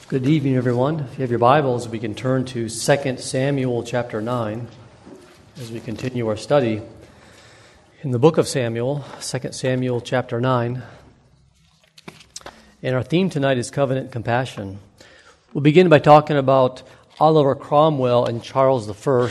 Good evening, everyone. If you have your Bibles, we can turn to 2 Samuel chapter 9 as we continue our study in the book of Samuel, 2 Samuel chapter 9. And our theme tonight is covenant compassion. We'll begin by talking about Oliver Cromwell and Charles I.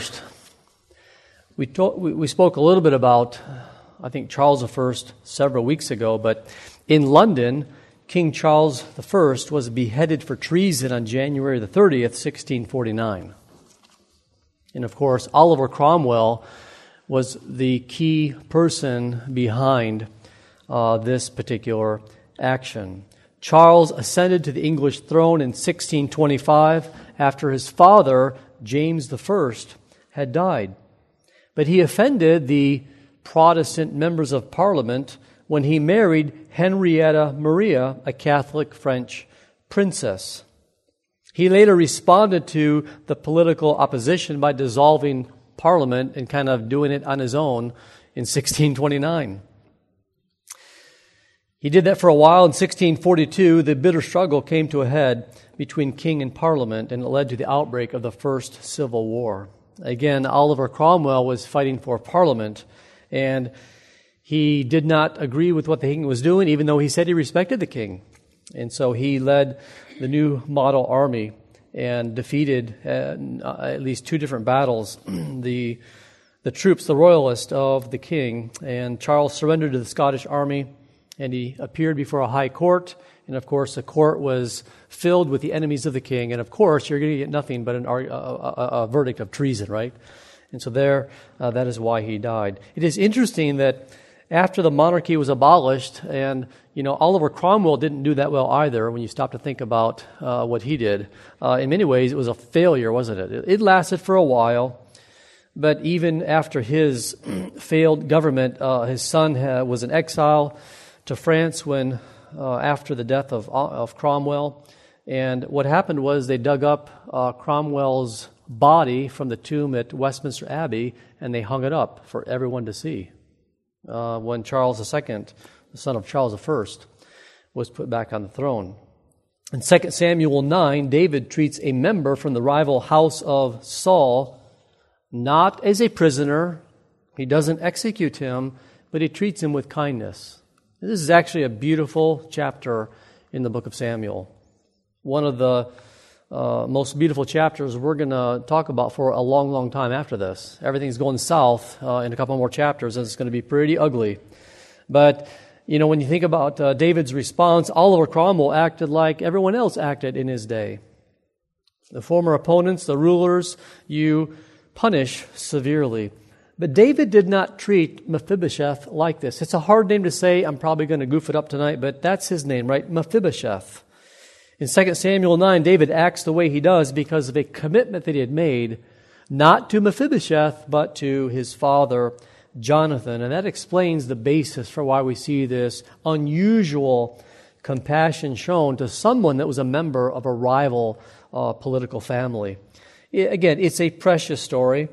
We spoke a little bit about, I think, Charles I several weeks ago, but in London, King Charles I was beheaded for treason on January the 30th, 1649. And of course, Oliver Cromwell was the key person behind this particular action. Charles ascended to the English throne in 1625 after his father, James I, had died. But he offended the Protestant members of Parliament when he married Henrietta Maria, a Catholic French princess. He later responded to the political opposition by dissolving Parliament and kind of doing it on his own in 1629. He did that for a while. In 1642, the bitter struggle came to a head between king and Parliament, and it led to the outbreak of the First Civil War. Again, Oliver Cromwell was fighting for Parliament, and he did not agree with what the king was doing, even though he said he respected the king. And so he led the new model army and defeated at least two different battles the troops, the royalists of the king. And Charles surrendered to the Scottish army, and he appeared before a high court. And of course, the court was filled with the enemies of the king. And of course, you're going to get nothing but a verdict of treason, right? And so that is why he died. It is interesting that after the monarchy was abolished, and Oliver Cromwell didn't do that well either when you stop to think about what he did. In many ways, it was a failure, wasn't it? It lasted for a while, but even after his failed government, his son was in exile to France after the death of Cromwell. And what happened was they dug up Cromwell's body from the tomb at Westminster Abbey, and they hung it up for everyone to see. When Charles II, the son of Charles I, was put back on the throne. In 2 Samuel 9, David treats a member from the rival house of Saul not as a prisoner. He doesn't execute him, but he treats him with kindness. This is actually a beautiful chapter in the book of Samuel. One of the most beautiful chapters we're going to talk about for a long, long time after this. Everything's going south in a couple more chapters, and it's going to be pretty ugly. But, when you think about David's response, Oliver Cromwell acted like everyone else acted in his day. The former opponents, the rulers, you punish severely. But David did not treat Mephibosheth like this. It's a hard name to say. I'm probably going to goof it up tonight, but that's his name, right? Mephibosheth. In 2 Samuel 9, David acts the way he does because of a commitment that he had made, not to Mephibosheth, but to his father, Jonathan. And that explains the basis for why we see this unusual compassion shown to someone that was a member of a rival political family. Again, it's a precious story.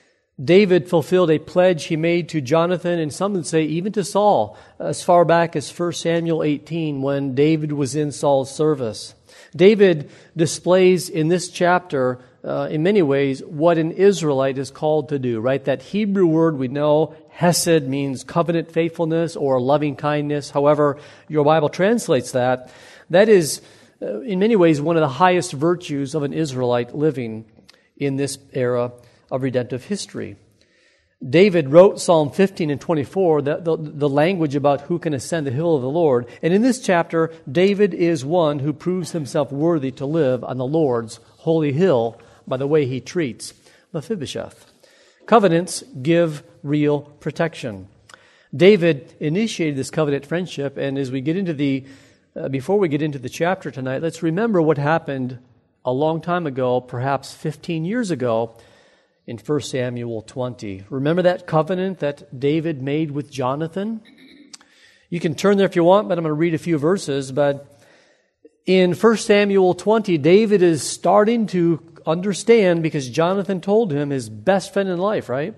David fulfilled a pledge he made to Jonathan, and some would say even to Saul, as far back as 1 Samuel 18, when David was in Saul's service. David displays in this chapter, in many ways, what an Israelite is called to do, right? That Hebrew word we know, hesed, means covenant faithfulness or loving kindness. However your Bible translates that. That is, in many ways, one of the highest virtues of an Israelite living in this era of redemptive history. David wrote Psalm 15 and 24, the language about who can ascend the hill of the Lord. And in this chapter, David is one who proves himself worthy to live on the Lord's holy hill by the way he treats Mephibosheth. Covenants give real protection. David initiated this covenant friendship, and as we get into before we get into the chapter tonight, let's remember what happened a long time ago, perhaps 15 years ago, in 1 Samuel 20. Remember that covenant that David made with Jonathan? You can turn there if you want, but I'm going to read a few verses. But in 1 Samuel 20, David is starting to understand, because Jonathan told him, his best friend in life, right?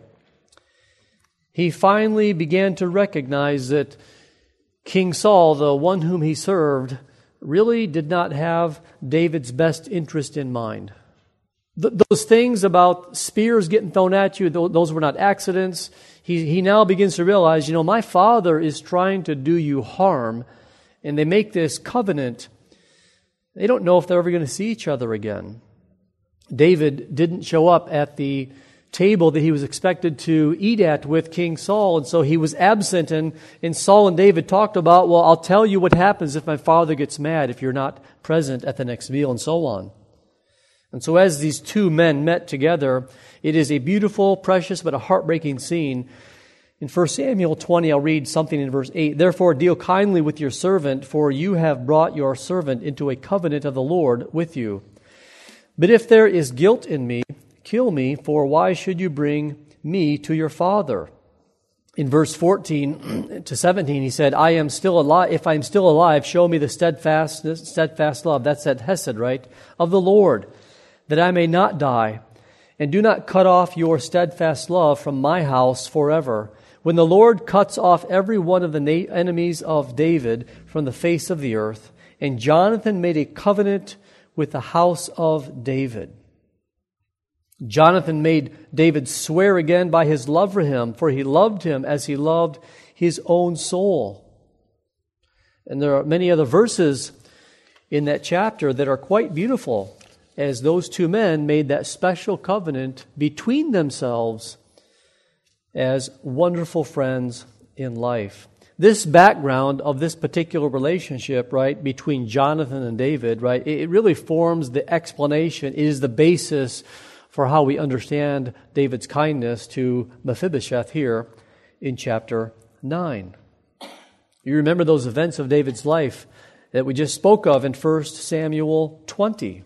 He finally began to recognize that King Saul, the one whom he served, really did not have David's best interest in mind. Those things about spears getting thrown at you, those were not accidents. He now begins to realize, my father is trying to do you harm, and they make this covenant. They don't know if they're ever going to see each other again. David didn't show up at the table that he was expected to eat at with King Saul, and so he was absent, and Saul and David talked about, well, I'll tell you what happens if my father gets mad if you're not present at the next meal, and so on. And so as these two men met together, it is a beautiful, precious, but a heartbreaking scene. In 1 Samuel 20, I'll read something in verse 8. Therefore deal kindly with your servant, for you have brought your servant into a covenant of the Lord with you. But if there is guilt in me, kill me, for why should you bring me to your father? In verse 14 to 17, he said, I am still alive. If I am still alive, show me the steadfast love, that's that hesed, right, of the Lord, that I may not die. And do not cut off your steadfast love from my house forever. When the Lord cuts off every one of the enemies of David from the face of the earth, and Jonathan made a covenant with the house of David. Jonathan made David swear again by his love for him, for he loved him as he loved his own soul. And there are many other verses in that chapter that are quite beautiful, as those two men made that special covenant between themselves as wonderful friends in life. This background of this particular relationship, right, between Jonathan and David, right, it really forms the explanation, it is the basis for how we understand David's kindness to Mephibosheth here in chapter 9. You remember those events of David's life that we just spoke of in 1 Samuel 20.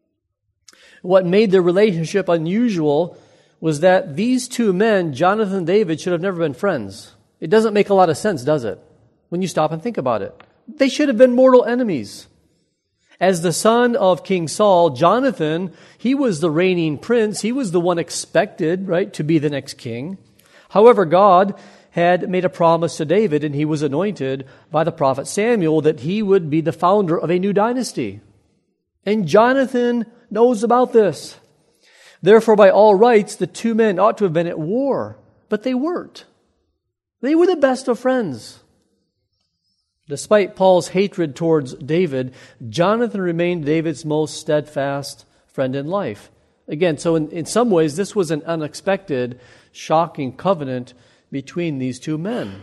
What made their relationship unusual was that these two men, Jonathan and David, should have never been friends. It doesn't make a lot of sense, does it? When you stop and think about it. They should have been mortal enemies. As the son of King Saul, Jonathan, he was the reigning prince. He was the one expected, right, to be the next king. However, God had made a promise to David, and he was anointed by the prophet Samuel that he would be the founder of a new dynasty. And Jonathan knows about this. Therefore, by all rights, the two men ought to have been at war, but they weren't. They were the best of friends. Despite Paul's hatred towards David, Jonathan remained David's most steadfast friend in life. Again, so in some ways, this was an unexpected, shocking covenant between these two men.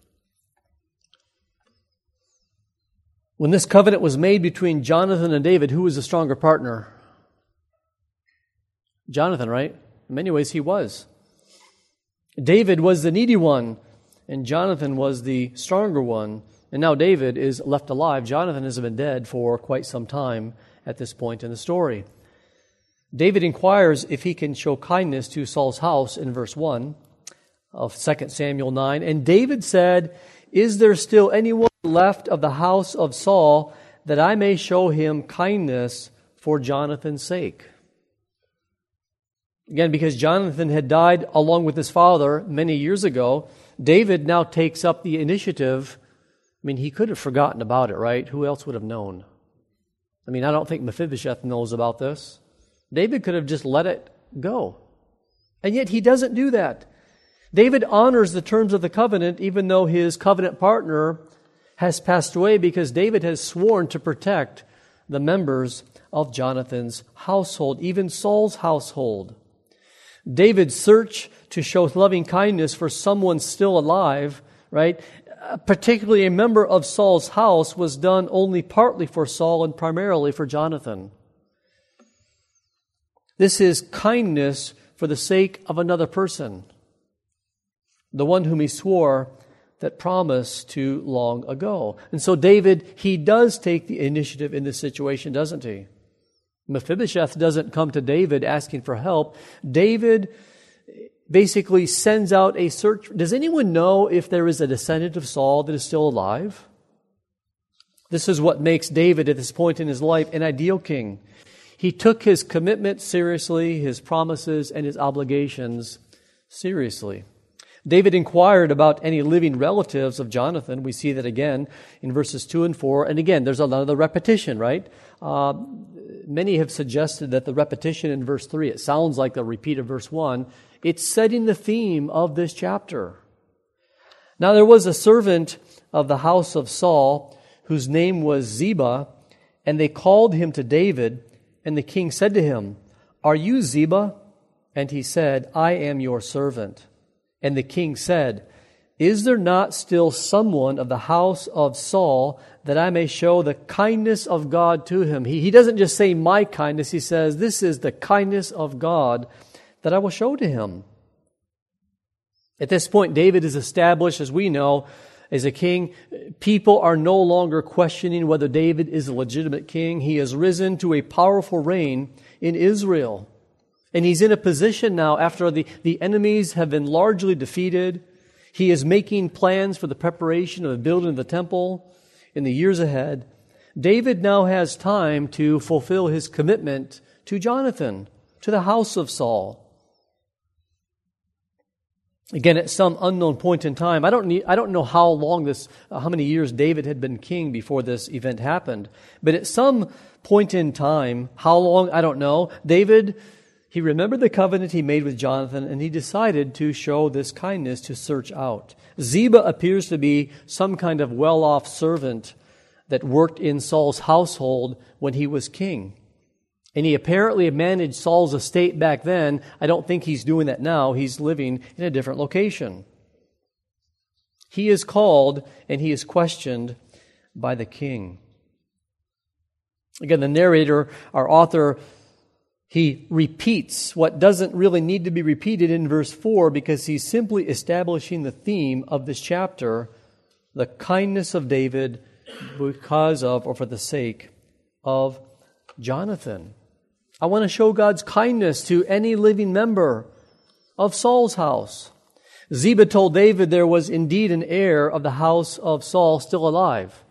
When this covenant was made between Jonathan and David, who was the stronger partner? Jonathan, right? In many ways, he was. David was the needy one, and Jonathan was the stronger one. And now David is left alive. Jonathan has been dead for quite some time at this point in the story. David inquires if he can show kindness to Saul's house in verse 1 of 2 Samuel 9. And David said, is there still anyone left of the house of Saul that I may show him kindness for Jonathan's sake? Again, because Jonathan had died along with his father many years ago, David now takes up the initiative. I mean, he could have forgotten about it, right? Who else would have known? I mean, I don't think Mephibosheth knows about this. David could have just let it go. And yet he doesn't do that. David honors the terms of the covenant even though his covenant partner has passed away, because David has sworn to protect the members of Jonathan's household, even Saul's household. David's search to show loving kindness for someone still alive, right, particularly a member of Saul's house, was done only partly for Saul and primarily for Jonathan. This is kindness for the sake of another person, the one whom he swore that promise to long ago. And so David, he does take the initiative in this situation, doesn't he? Mephibosheth doesn't come to David asking for help. David basically sends out a search. Does anyone know if there is a descendant of Saul that is still alive? This is what makes David at this point in his life an ideal king. He took his commitment seriously, his promises and his obligations seriously. David inquired about any living relatives of Jonathan. We see that again in verses 2 and 4. And again, there's another repetition, right? Many have suggested that the repetition in verse 3, it sounds like the repeat of verse 1. It's setting the theme of this chapter. Now there was a servant of the house of Saul whose name was Ziba, and they called him to David, and the king said to him, "Are you Ziba?" And he said, "I am your servant." And the king said, "Is there not still someone of the house of Saul that I may show the kindness of God to him?" He doesn't just say my kindness. He says, this is the kindness of God that I will show to him. At this point, David is established, as we know, as a king. People are no longer questioning whether David is a legitimate king. He has risen to a powerful reign in Israel. And he's in a position now, after the enemies have been largely defeated. He is making plans for the preparation of the building of the temple in the years ahead. David now has time to fulfill his commitment to Jonathan, to the house of Saul. Again, at some unknown point in time, I don't know how long how many years David had been king before this event happened. But at some point in time, how long, I don't know, David, he remembered the covenant he made with Jonathan, and he decided to show this kindness to search out. Ziba appears to be some kind of well-off servant that worked in Saul's household when he was king. And he apparently managed Saul's estate back then. I don't think he's doing that now. He's living in a different location. He is called and he is questioned by the king. Again, the narrator, our author, he repeats what doesn't really need to be repeated in verse 4 because he's simply establishing the theme of this chapter, the kindness of David because of or for the sake of Jonathan. I want to show God's kindness to any living member of Saul's house. Ziba told David there was indeed an heir of the house of Saul still alive.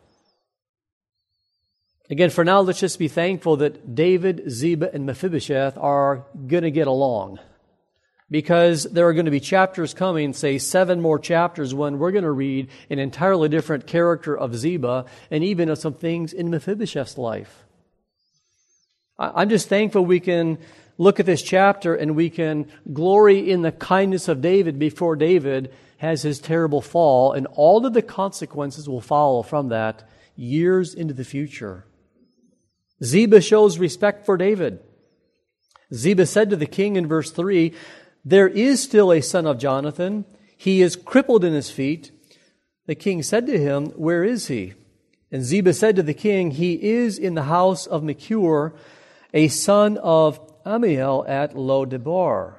Again, for now, let's just be thankful that David, Ziba, and Mephibosheth are going to get along. Because there are going to be chapters coming, say 7 more chapters, when we're going to read an entirely different character of Ziba and even of some things in Mephibosheth's life. I'm just thankful we can look at this chapter and we can glory in the kindness of David before David has his terrible fall, and all of the consequences will follow from that years into the future. Ziba shows respect for David. Ziba said to the king in verse 3, "There is still a son of Jonathan. He is crippled in his feet." The king said to him, "Where is he?" And Ziba said to the king, "He is in the house of Machir, a son of Amiel at Lo-debar."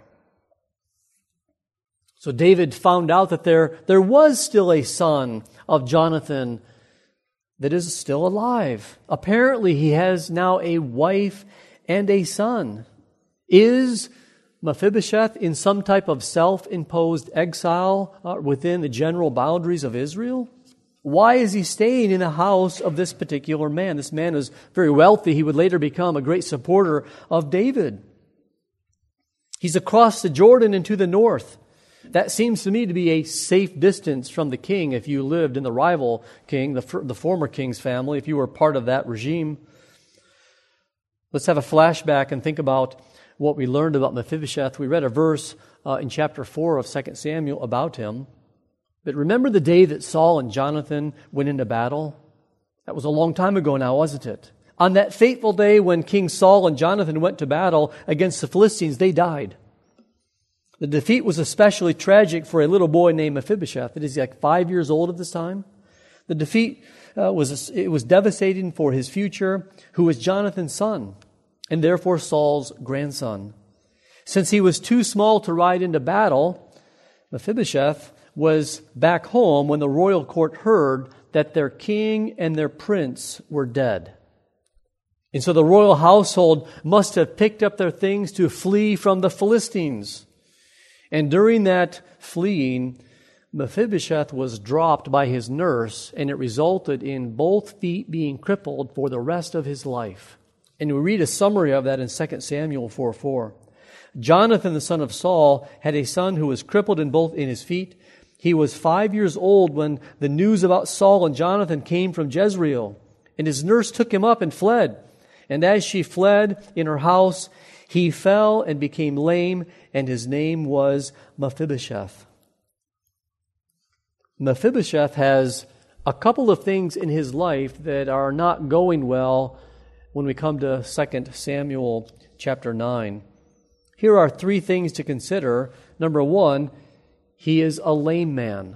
So David found out that there was still a son of Jonathan that is still alive. Apparently he has now a wife and a son. Is Mephibosheth in some type of self-imposed exile within the general boundaries of Israel? Why is he staying in the house of this particular man? This man is very wealthy. He would later become a great supporter of David. He's across the Jordan and to the north. That seems to me to be a safe distance from the king if you lived in the rival king, the former king's family, if you were part of that regime. Let's have a flashback and think about what we learned about Mephibosheth. We read a verse in chapter 4 of 2 Samuel about him. But remember the day that Saul and Jonathan went into battle? That was a long time ago now, wasn't it? On that fateful day when King Saul and Jonathan went to battle against the Philistines, they died. The defeat was especially tragic for a little boy named Mephibosheth. It is like 5 years old at this time. The defeat was devastating for his future, who was Jonathan's son, and therefore Saul's grandson. Since he was too small to ride into battle, Mephibosheth was back home when the royal court heard that their king and their prince were dead. And so the royal household must have picked up their things to flee from the Philistines. And during that fleeing, Mephibosheth was dropped by his nurse, and it resulted in both feet being crippled for the rest of his life. And we read a summary of that in 2 Samuel 4:4. Jonathan, the son of Saul, had a son who was crippled in his feet. He was 5 years old when the news about Saul and Jonathan came from Jezreel. And his nurse took him up and fled. And as she fled in her house, he fell and became lame, and his name was Mephibosheth. Mephibosheth has a couple of things in his life that are not going well when we come to 2 Samuel chapter 9. Here are three things to consider. Number one, he is a lame man.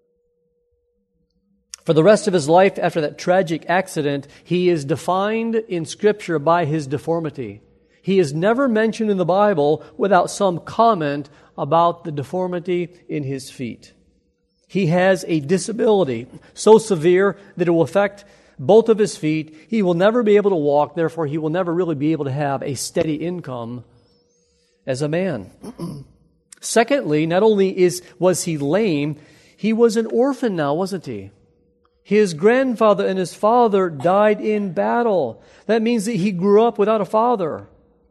For the rest of his life after that tragic accident, he is defined in Scripture by his deformity. He is never mentioned in the Bible without some comment about the deformity in his feet. He has a disability so severe that it will affect both of his feet. He will never be able to walk, therefore he will never really be able to have a steady income as a man. Secondly, not only was he lame, he was an orphan now, wasn't he? His grandfather and his father died in battle. That means that he grew up without a father.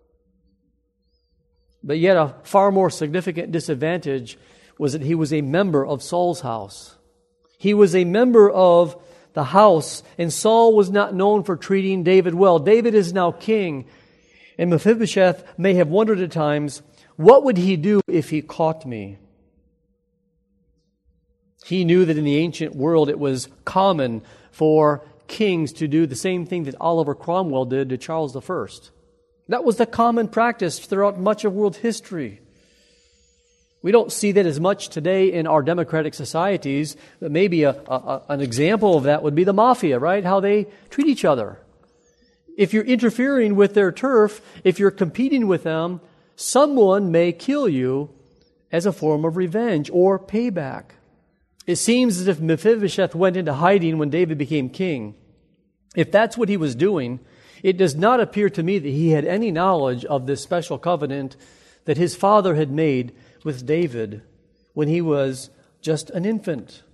But yet a far more significant disadvantage was that he was a member of Saul's house. He was a member of the house, and Saul was not known for treating David well. David is now king, and Mephibosheth may have wondered at times, what would he do if he caught me? He knew that in the ancient world it was common for kings to do the same thing that Oliver Cromwell did to Charles I. That was the common practice throughout much of world history. We don't see that as much today in our democratic societies, but maybe an example of that would be the mafia, right? How they treat each other. If you're interfering with their turf, if you're competing with them, someone may kill you as a form of revenge or payback. It seems as if Mephibosheth went into hiding when David became king. If that's what he was doing, it does not appear to me that he had any knowledge of this special covenant that his father had made with David when he was just an infant.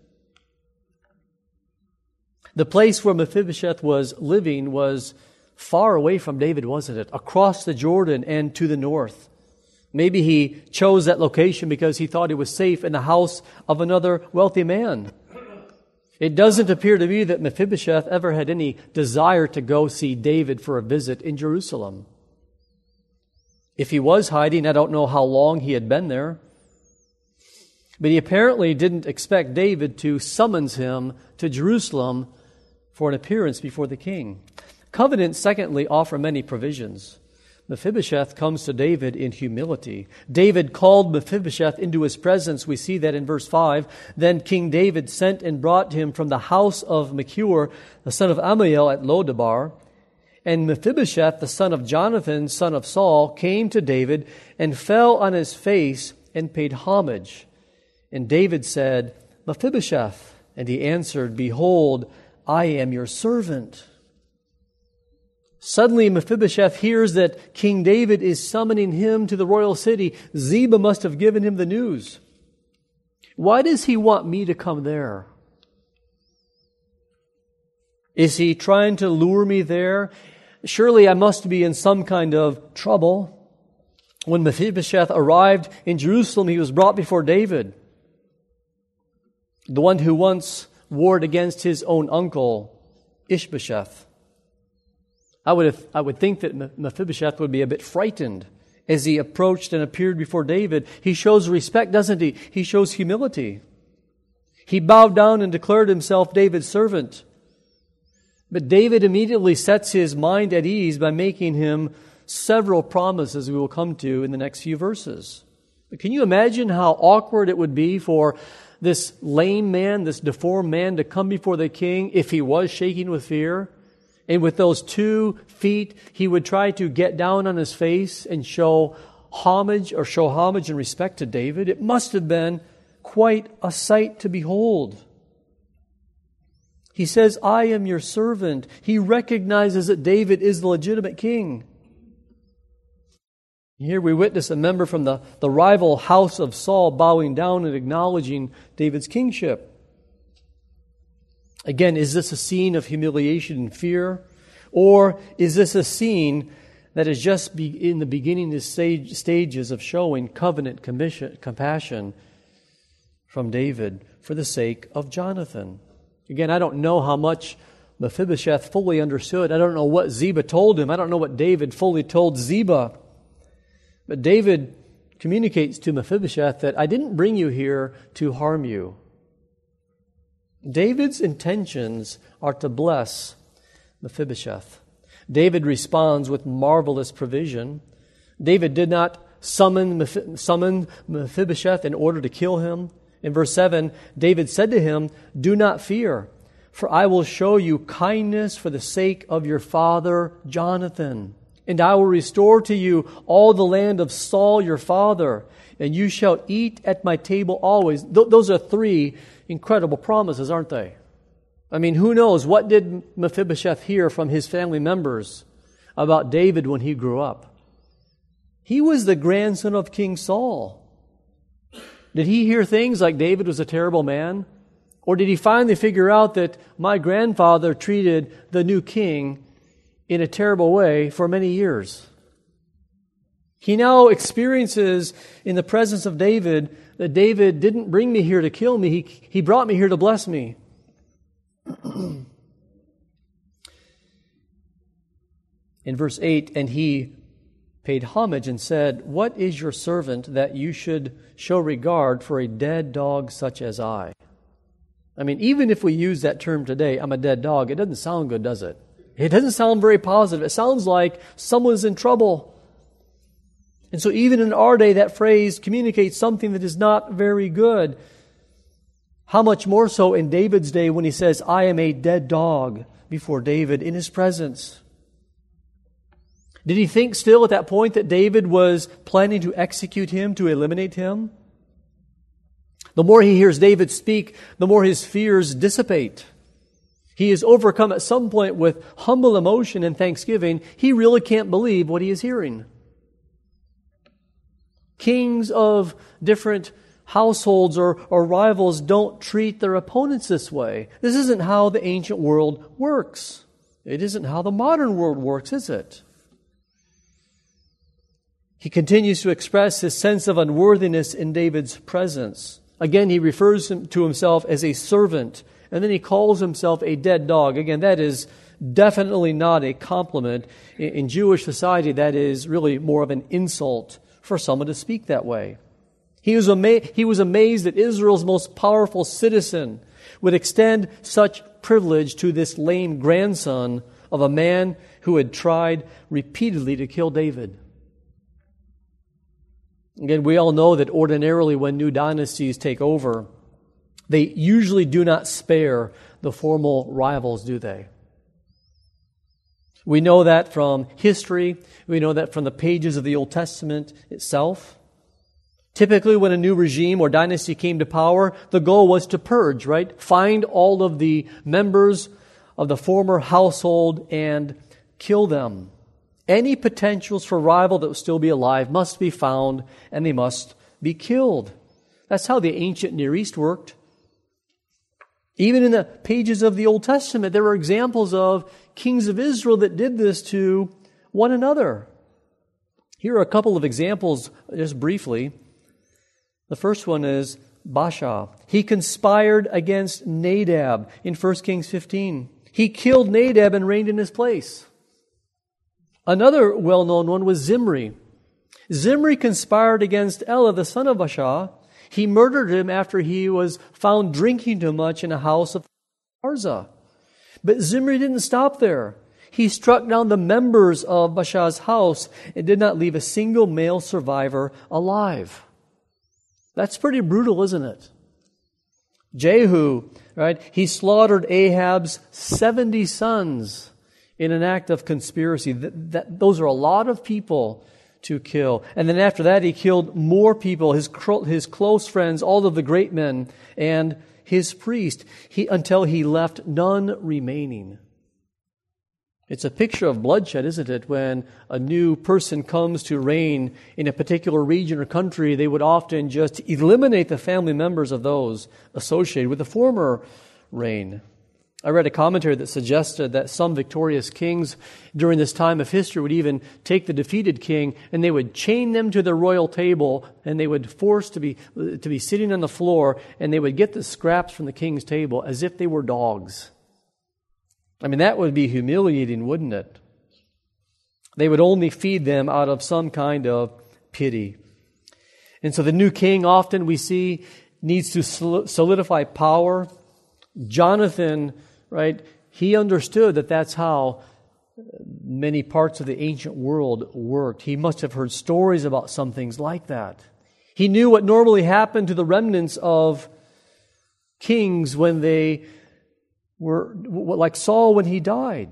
The place where Mephibosheth was living was far away from David, wasn't it? Across the Jordan and to the north. Maybe he chose that location because he thought he was safe in the house of another wealthy man. It doesn't appear to me that Mephibosheth ever had any desire to go see David for a visit in Jerusalem. If he was hiding, I don't know how long he had been there. But he apparently didn't expect David to summons him to Jerusalem for an appearance before the king. Covenants, secondly, offer many provisions. Mephibosheth comes to David in humility. David called Mephibosheth into his presence. We see that in verse 5. Then King David sent and brought him from the house of Machir, the son of Ammiel at Lodabar. And Mephibosheth, the son of Jonathan, son of Saul, came to David and fell on his face and paid homage. And David said, Mephibosheth. And he answered, Behold, I am your servant. Suddenly Mephibosheth hears that King David is summoning him to the royal city. Ziba must have given him the news. Why does he want me to come there? Is he trying to lure me there? Surely I must be in some kind of trouble. When Mephibosheth arrived in Jerusalem, he was brought before David, the one who once warred against his own uncle, Ishbosheth. I would think that Mephibosheth would be a bit frightened as he approached and appeared before David. He shows respect, doesn't he? He shows humility. He bowed down and declared himself David's servant. But David immediately sets his mind at ease by making him several promises we will come to in the next few verses. But can you imagine how awkward it would be for this lame man, this deformed man, to come before the king if he was shaking with fear? And with those 2 feet, he would try to get down on his face and show homage and respect to David. It must have been quite a sight to behold. He says, I am your servant. He recognizes that David is the legitimate king. Here we witness a member from the rival house of Saul bowing down and acknowledging David's kingship. Again, is this a scene of humiliation and fear? Or is this a scene that is just in the beginning stages of showing covenant compassion from David for the sake of Jonathan. Again, I don't know how much Mephibosheth fully understood. I don't know what Ziba told him. I don't know what David fully told Ziba. But David communicates to Mephibosheth that I didn't bring you here to harm you. David's intentions are to bless Mephibosheth. David responds with marvelous provision. David did not summon Mephibosheth in order to kill him. In verse 7, David said to him, "Do not fear, for I will show you kindness for the sake of your father Jonathan. And I will restore to you all the land of Saul your father, and you shall eat at my table always." Those are three incredible promises, aren't they? I mean, who knows, what did Mephibosheth hear from his family members about David when he grew up? He was the grandson of King Saul. Did he hear things like David was a terrible man? Or did he finally figure out that my grandfather treated the new king in a terrible way for many years? He now experiences in the presence of David that David didn't bring me here to kill me. He brought me here to bless me. In verse 8, and he paid homage and said, "What is your servant that you should show regard for a dead dog such as I?" I mean, even if we use that term today, "I'm a dead dog," it doesn't sound good, does it? It doesn't sound very positive. It sounds like someone's in trouble. And so even in our day, that phrase communicates something that is not very good. How much more so in David's day when he says, "I am a dead dog," before David in his presence. Did he think still at that point that David was planning to execute him, to eliminate him? The more he hears David speak, the more his fears dissipate. He is overcome at some point with humble emotion and thanksgiving. He really can't believe what he is hearing. Kings of different households or rivals don't treat their opponents this way. This isn't how the ancient world works. It isn't how the modern world works, is it? He continues to express his sense of unworthiness in David's presence. Again, he refers to himself as a servant, and then he calls himself a dead dog. Again, that is definitely not a compliment. In Jewish society, that is really more of an insult for someone to speak that way. He was amazed that Israel's most powerful citizen would extend such privilege to this lame grandson of a man who had tried repeatedly to kill David. Again, we all know that ordinarily when new dynasties take over, they usually do not spare the formal rivals, do they? We know that from history. We know that from the pages of the Old Testament itself. Typically, when a new regime or dynasty came to power, the goal was to purge, right? Find all of the members of the former household and kill them. Any potentials for rival that will still be alive must be found, and they must be killed. That's how the ancient Near East worked. Even in the pages of the Old Testament, there were examples of kings of Israel that did this to one another. Here are a couple of examples, just briefly. The first one is Baasha. He conspired against Nadab in 1 Kings 15. He killed Nadab and reigned in his place. Another well-known one was Zimri. Zimri conspired against Elah, the son of Baasha. He murdered him after he was found drinking too much in a house of Arza. But Zimri didn't stop there. He struck down the members of Baasha's house and did not leave a single male survivor alive. That's pretty brutal, isn't it? Jehu, right? He slaughtered Ahab's 70 sons in an act of conspiracy. Those are a lot of people to kill. And then after that, he killed more people, his close friends, all of the great men, and his priest, until he left none remaining. It's a picture of bloodshed, isn't it? When a new person comes to reign in a particular region or country, they would often just eliminate the family members of those associated with the former reign. I read a commentary that suggested that some victorious kings during this time of history would even take the defeated king and they would chain them to the royal table, and they would force to be sitting on the floor, and they would get the scraps from the king's table as if they were dogs. I mean, that would be humiliating, wouldn't it? They would only feed them out of some kind of pity. And so the new king, often we see, needs to solidify power. Jonathan, right, he understood that that's how many parts of the ancient world worked. He must have heard stories about some things like that. He knew what normally happened to the remnants of kings when they were, like Saul when he died.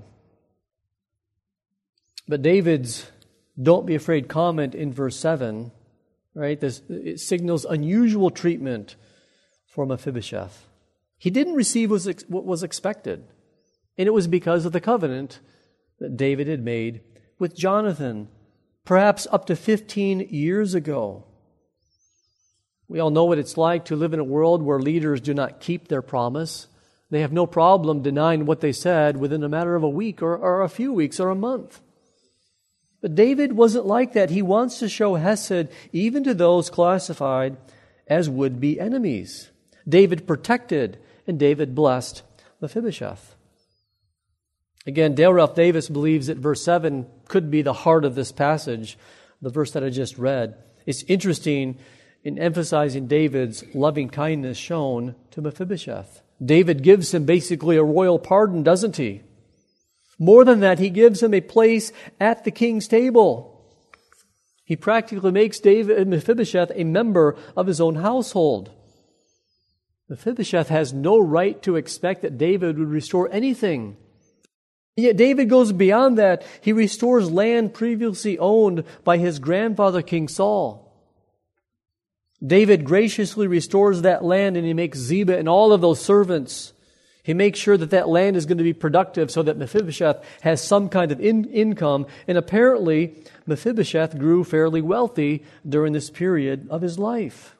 But David's "don't be afraid" comment in verse 7, right, it signals unusual treatment for Mephibosheth. He didn't receive what was expected, and it was because of the covenant that David had made with Jonathan, perhaps up to 15 years ago. We all know what it's like to live in a world where leaders do not keep their promise. They have no problem denying what they said within a matter of a week or a few weeks or a month. But David wasn't like that. He wants to show hesed even to those classified as would-be enemies. David protected and David blessed Mephibosheth. Again, Dale Ralph Davis believes that verse 7 could be the heart of this passage, the verse that I just read. It's interesting in emphasizing David's loving kindness shown to Mephibosheth. David gives him basically a royal pardon, doesn't he? More than that, he gives him a place at the king's table. He practically makes Mephibosheth a member of his own household. Mephibosheth has no right to expect that David would restore anything. Yet David goes beyond that. He restores land previously owned by his grandfather, King Saul. David graciously restores that land, and he makes Ziba and all of those servants. He makes sure that that land is going to be productive so that Mephibosheth has some kind of income. And apparently, Mephibosheth grew fairly wealthy during this period of his life.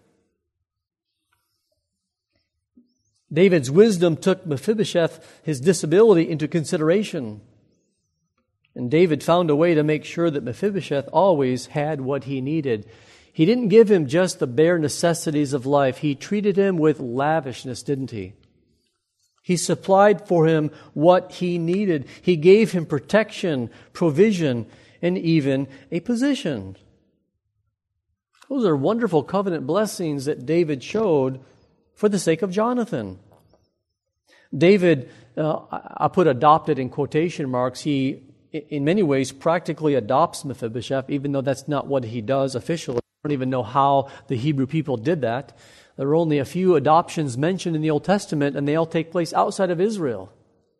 David's wisdom took Mephibosheth, his disability, into consideration. And David found a way to make sure that Mephibosheth always had what he needed. He didn't give him just the bare necessities of life. He treated him with lavishness, didn't he? He supplied for him what he needed. He gave him protection, provision, and even a position. Those are wonderful covenant blessings that David showed for the sake of Jonathan. David, I put adopted in quotation marks, he, in many ways, practically adopts Mephibosheth, even though that's not what he does officially. I don't even know how the Hebrew people did that. There are only a few adoptions mentioned in the Old Testament, and they all take place outside of Israel.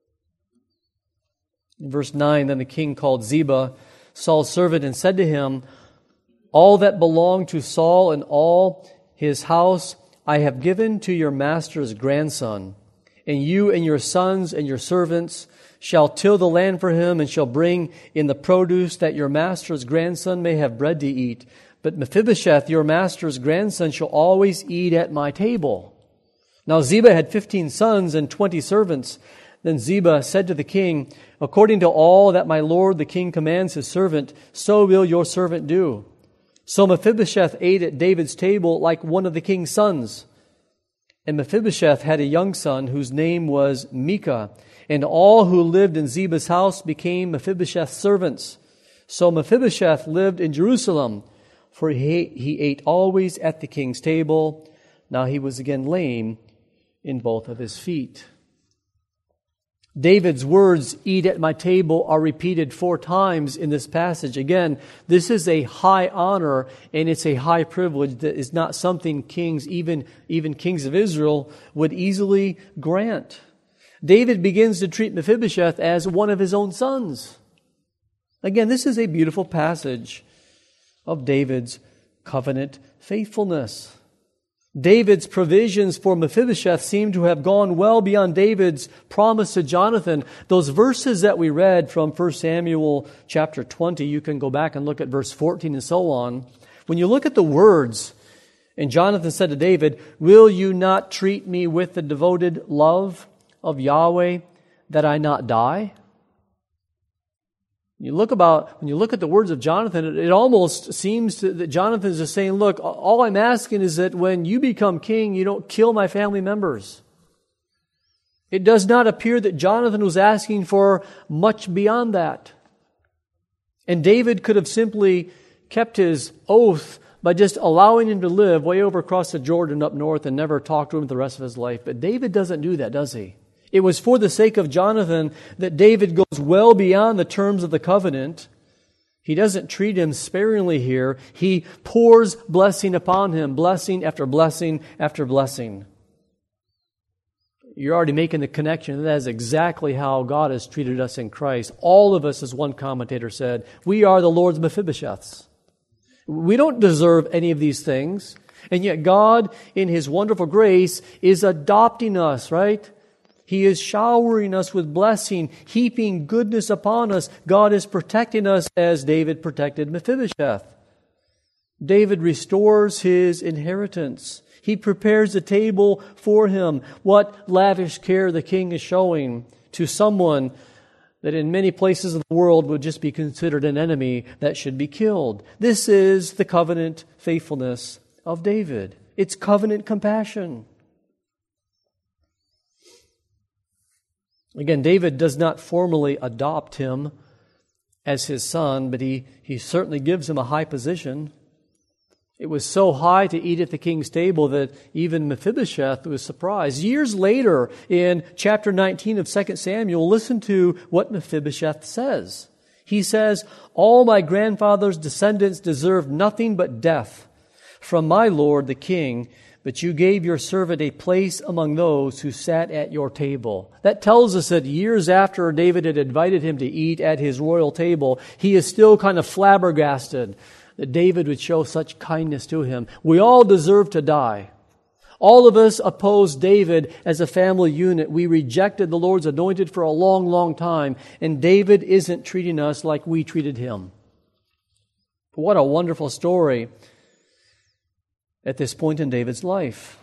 In verse 9, then the king called Ziba, Saul's servant, and said to him, "All that belonged to Saul and all his house I have given to your master's grandson, and you and your sons and your servants shall till the land for him, and shall bring in the produce, that your master's grandson may have bread to eat. But Mephibosheth, your master's grandson, shall always eat at my table." Now Ziba had 15 sons and 20 servants. Then Ziba said to the king, "According to all that my lord the king commands his servant, so will your servant do." So Mephibosheth ate at David's table like one of the king's sons. And Mephibosheth had a young son whose name was Micah, and all who lived in Ziba's house became Mephibosheth's servants. So Mephibosheth lived in Jerusalem, for he ate always at the king's table. Now he was again lame in both of his feet. David's words, "eat at my table," are repeated 4 times in this passage. Again, this is a high honor, and it's a high privilege that is not something kings, even kings of Israel, would easily grant. David begins to treat Mephibosheth as one of his own sons. Again, this is a beautiful passage of David's covenant faithfulness. David's provisions for Mephibosheth seem to have gone well beyond David's promise to Jonathan. Those verses that we read from 1 Samuel chapter 20, you can go back and look at verse 14 and so on. When you look at the words, and Jonathan said to David, "Will you not treat me with the devoted love of Yahweh that I not die? When you look at the words of Jonathan, it almost seems that Jonathan is just saying, look, all I'm asking is that when you become king, you don't kill my family members. It does not appear that Jonathan was asking for much beyond that. And David could have simply kept his oath by just allowing him to live way over across the Jordan up north and never talk to him the rest of his life. But David doesn't do that, does he? It was for the sake of Jonathan that David goes well beyond the terms of the covenant. He doesn't treat him sparingly here. He pours blessing upon him, blessing after blessing after blessing. You're already making the connection. That is exactly how God has treated us in Christ. All of us, as one commentator said, we are the Lord's Mephibosheths. We don't deserve any of these things. And yet God, in His wonderful grace, is adopting us, right? He is showering us with blessing, heaping goodness upon us. God is protecting us as David protected Mephibosheth. David restores his inheritance. He prepares the table for him. What lavish care the king is showing to someone that in many places of the world would just be considered an enemy that should be killed. This is the covenant faithfulness of David. It's covenant compassion. Again, David does not formally adopt him as his son, but he certainly gives him a high position. It was so high to eat at the king's table that even Mephibosheth was surprised. Years later, in chapter 19 of 2 Samuel, listen to what Mephibosheth says. He says, "All my grandfather's descendants deserved nothing but death from my lord the king, but you gave your servant a place among those who sat at your table." That tells us that years after David had invited him to eat at his royal table, he is still kind of flabbergasted that David would show such kindness to him. We all deserve to die. All of us opposed David as a family unit. We rejected the Lord's anointed for a long, long time, and David isn't treating us like we treated him. What a wonderful story at this point in David's life.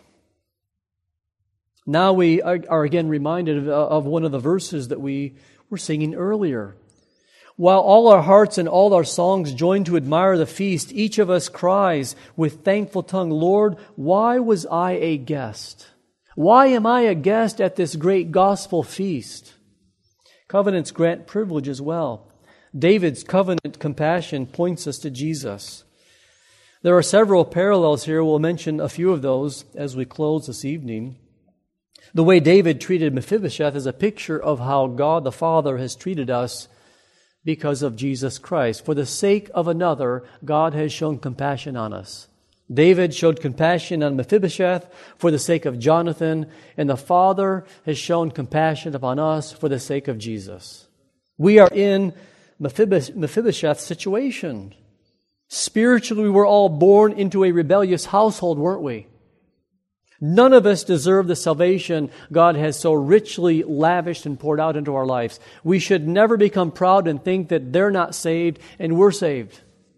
Now we are again reminded of one of the verses that we were singing earlier. While all our hearts and all our songs join to admire the feast, each of us cries with thankful tongue, "Lord, why was I a guest? Why am I a guest at this great gospel feast?" Covenants grant privilege as well. David's covenant compassion points us to Jesus. There are several parallels here. We'll mention a few of those as we close this evening. The way David treated Mephibosheth is a picture of how God the Father has treated us because of Jesus Christ. For the sake of another, God has shown compassion on us. David showed compassion on Mephibosheth for the sake of Jonathan, and the Father has shown compassion upon us for the sake of Jesus. We are in Mephibosheth's situation. Spiritually, we were all born into a rebellious household, weren't we? None of us deserve the salvation God has so richly lavished and poured out into our lives. We should never become proud and think that they're not saved and we're saved.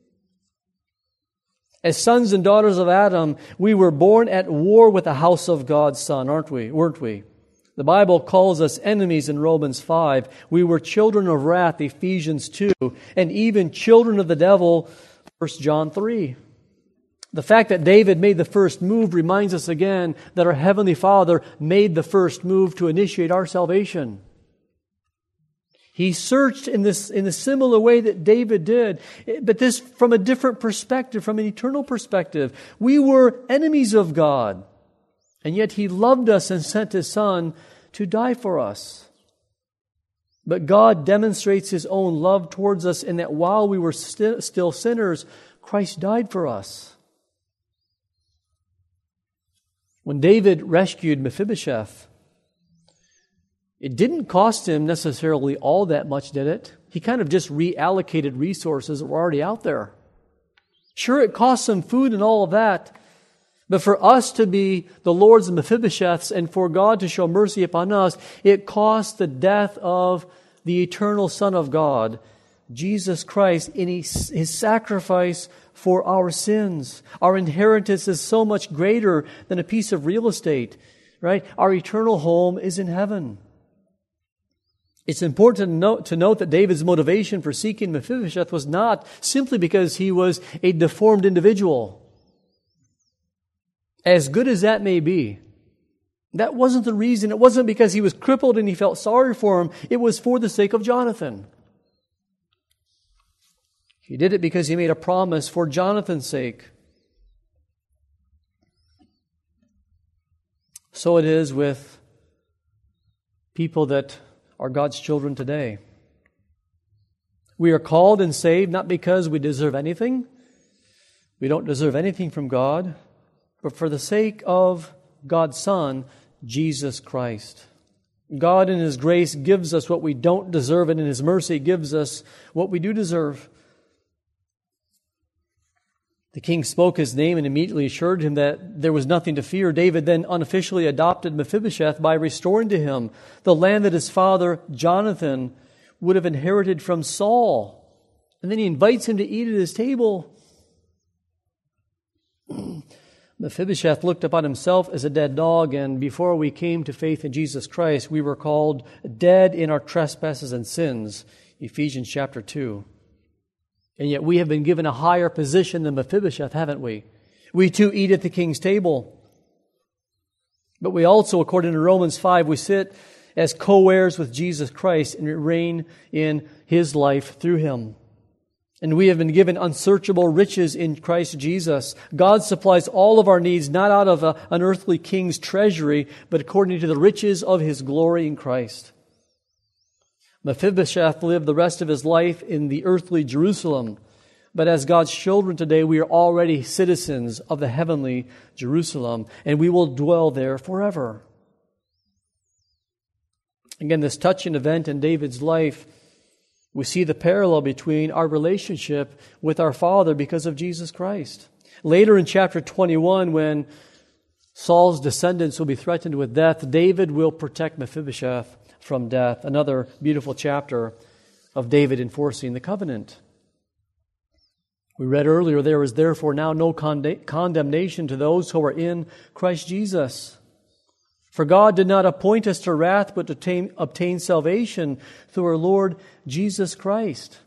As sons and daughters of Adam, we were born at war with the house of God's Son, weren't we? The Bible calls us enemies in Romans 5. We were children of wrath, Ephesians 2, and even children of the devil, 1 John 3. The fact that David made the first move reminds us again that our Heavenly Father made the first move to initiate our salvation. He searched in a similar way that David did, but this from a different perspective, from an eternal perspective. We were enemies of God, and yet He loved us and sent His Son to die for us. But God demonstrates His own love towards us in that while we were still sinners, Christ died for us. When David rescued Mephibosheth, it didn't cost him necessarily all that much, did it? He kind of just reallocated resources that were already out there. Sure, it cost some food and all of that, but for us to be the Lord's Mephibosheths and for God to show mercy upon us, it cost the death of the eternal Son of God, Jesus Christ, in His sacrifice for our sins. Our inheritance is so much greater than a piece of real estate, right? Our eternal home is in heaven. It's important to note that David's motivation for seeking Mephibosheth was not simply because he was a deformed individual. As good as that may be, that wasn't the reason. It wasn't because he was crippled and he felt sorry for him. It was for the sake of Jonathan. He did it because he made a promise for Jonathan's sake. So it is with people that are God's children today. We are called and saved not because we deserve anything. We don't deserve anything from God, but for the sake of God's Son, Jesus Christ. God in His grace gives us what we don't deserve, and in His mercy gives us what we do deserve. The king spoke his name and immediately assured him that there was nothing to fear. David then unofficially adopted Mephibosheth by restoring to him the land that his father Jonathan would have inherited from Saul. And then he invites him to eat at his table. Mephibosheth looked upon himself as a dead dog, and before we came to faith in Jesus Christ, we were called dead in our trespasses and sins. Ephesians chapter 2. And yet we have been given a higher position than Mephibosheth, haven't we? We too eat at the king's table. But we also, according to Romans 5, we sit as co-heirs with Jesus Christ and reign in His life through Him. And we have been given unsearchable riches in Christ Jesus. God supplies all of our needs, not out of an earthly king's treasury, but according to the riches of His glory in Christ. Mephibosheth lived the rest of his life in the earthly Jerusalem. But as God's children today, we are already citizens of the heavenly Jerusalem, and we will dwell there forever. Again, this touching event in David's life, we see the parallel between our relationship with our Father because of Jesus Christ. Later in chapter 21, when Saul's descendants will be threatened with death, David will protect Mephibosheth from death. Another beautiful chapter of David enforcing the covenant. We read earlier, there is therefore now no condemnation to those who are in Christ Jesus. For God did not appoint us to wrath, but to obtain salvation through our Lord Jesus Christ.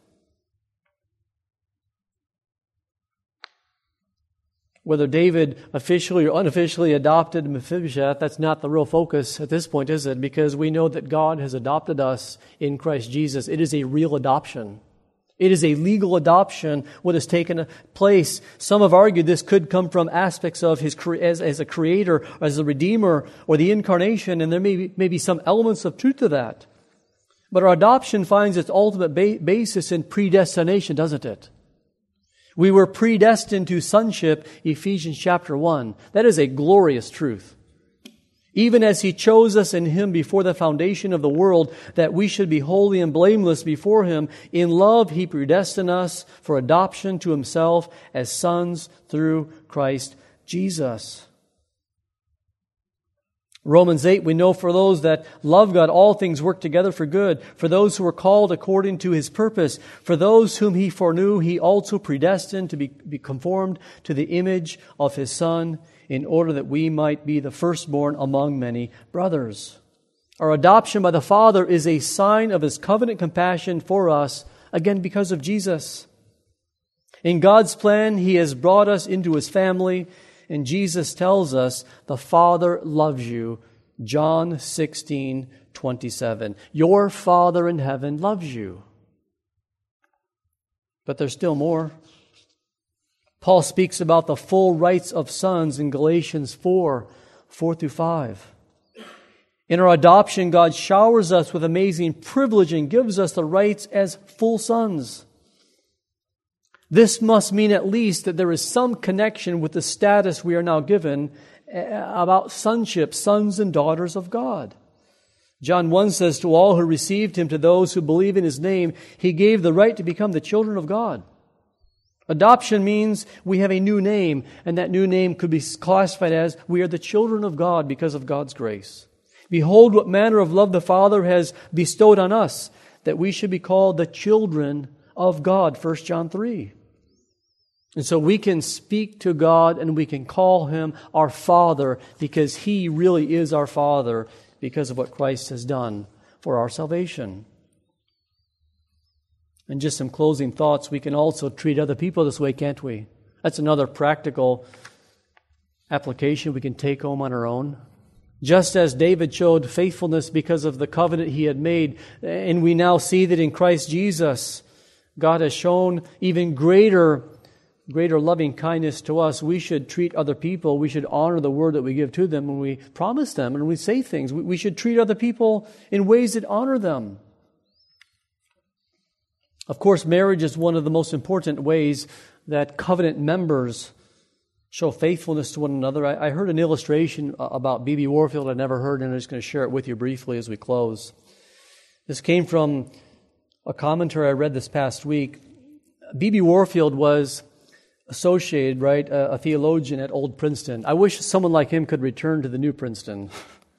Whether David officially or unofficially adopted Mephibosheth, that's not the real focus at this point, is it? Because we know that God has adopted us in Christ Jesus. It is a real adoption. It is a legal adoption, what has taken place. Some have argued this could come from aspects of His as a creator, as a redeemer, or the incarnation, and there may be some elements of truth to that. But our adoption finds its ultimate basis in predestination, doesn't it? We were predestined to sonship, Ephesians chapter 1. That is a glorious truth. Even as He chose us in Him before the foundation of the world, that we should be holy and blameless before Him, in love He predestined us for adoption to Himself as sons through Christ Jesus. Romans 8, we know for those that love God, all things work together for good. For those who are called according to His purpose. For those whom He foreknew, He also predestined to be conformed to the image of His Son, in order that we might be the firstborn among many brothers. Our adoption by the Father is a sign of His covenant compassion for us, again because of Jesus. In God's plan, He has brought us into His family. And Jesus tells us, the Father loves you. John 16:27. Your Father in heaven loves you. But there's still more. Paul speaks about the full rights of sons in Galatians 4:4-5. In our adoption, God showers us with amazing privilege and gives us the rights as full sons. This must mean at least that there is some connection with the status we are now given about sonship, sons and daughters of God. John 1 says, to all who received Him, to those who believe in His name, He gave the right to become the children of God. Adoption means we have a new name, and that new name could be classified as we are the children of God because of God's grace. Behold, what manner of love the Father has bestowed on us, that we should be called the children of God, 1 John 3. And so we can speak to God and we can call Him our Father because He really is our Father because of what Christ has done for our salvation. And just some closing thoughts, we can also treat other people this way, can't we? That's another practical application we can take home on our own. Just as David showed faithfulness because of the covenant he had made, and we now see that in Christ Jesus, God has shown even greater loving kindness to us. We should treat other people. We should honor the word that we give to them when we promise them and we say things. We should treat other people in ways that honor them. Of course, marriage is one of the most important ways that covenant members show faithfulness to one another. I heard an illustration about B.B. Warfield I'd never heard, and I'm just going to share it with you briefly as we close. This came from a commentary I read this past week. B.B. Warfield was associated, a theologian at Old Princeton. I wish someone like him could return to the New Princeton.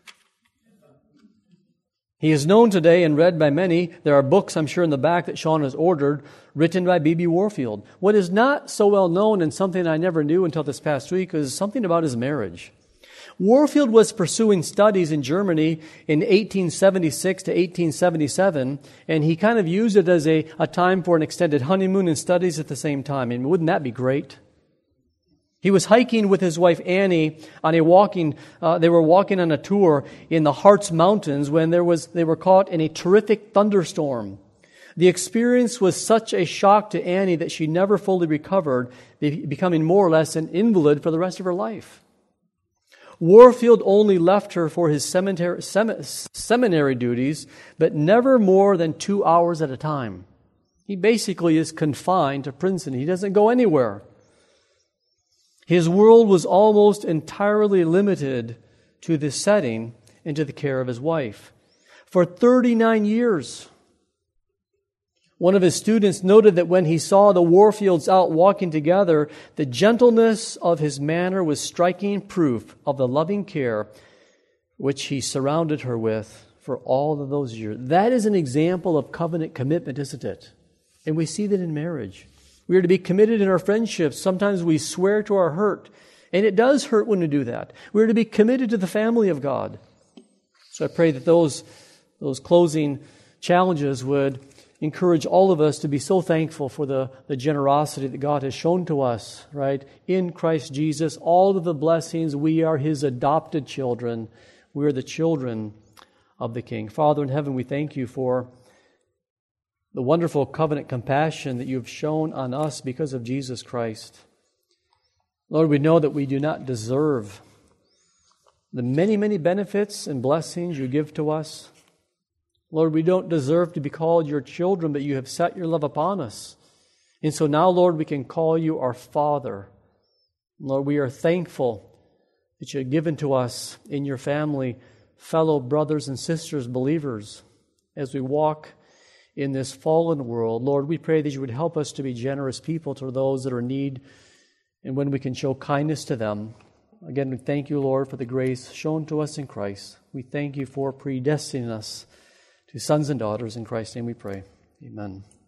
He is known today and read by many. There are books, I'm sure, in the back that Sean has ordered, written by B.B. Warfield. What is not so well known, and something I never knew until this past week, is something about his marriage. Warfield was pursuing studies in Germany in 1876 to 1877, and he kind of used it as a time for an extended honeymoon and studies at the same time. And wouldn't that be great? He was hiking with his wife Annie on they were walking on a tour in the Harz Mountains when they were caught in a terrific thunderstorm. The experience was such a shock to Annie that she never fully recovered, becoming more or less an invalid for the rest of her life. Warfield only left her for his seminary duties, but never more than 2 hours at a time. He basically is confined to Princeton. He doesn't go anywhere. His world was almost entirely limited to this setting and to the care of his wife. For 39 years, one of his students noted that when he saw the Warfields out walking together, the gentleness of his manner was striking proof of the loving care which he surrounded her with for all of those years. That is an example of covenant commitment, isn't it? And we see that in marriage. We are to be committed in our friendships. Sometimes we swear to our hurt, and it does hurt when we do that. We are to be committed to the family of God. So I pray that those closing challenges would encourage all of us to be so thankful for the generosity that God has shown to us, right? In Christ Jesus, all of the blessings, we are His adopted children. We are the children of the King. Father in heaven, we thank You for the wonderful covenant compassion that You have shown on us because of Jesus Christ. Lord, we know that we do not deserve the many, many benefits and blessings You give to us. Lord, we don't deserve to be called Your children, but You have set Your love upon us. And so now, Lord, we can call You our Father. Lord, we are thankful that You have given to us in Your family fellow brothers and sisters, believers, as we walk in this fallen world. Lord, we pray that You would help us to be generous people to those that are in need, and when we can show kindness to them. Again, we thank You, Lord, for the grace shown to us in Christ. We thank You for predestining us to sons and daughters. In Christ's name we pray. Amen.